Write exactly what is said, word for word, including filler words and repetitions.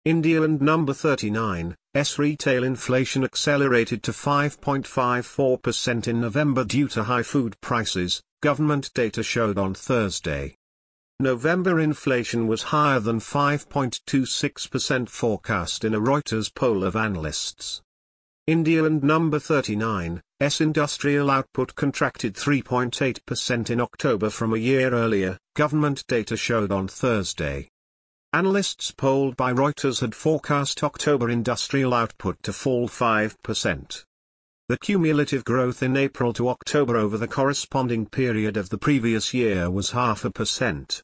India and number thirty-nine, S retail inflation accelerated to five point five four percent in November due to high food prices, government data showed on Thursday. November inflation was higher than five point two six percent forecast in a Reuters poll of analysts. India and number thirty-nine, S industrial output contracted three point eight percent in October from a year earlier, government data showed on Thursday. Analysts polled by Reuters had forecast October industrial output to fall five percent. The cumulative growth in April to October over the corresponding period of the previous year was half a percent.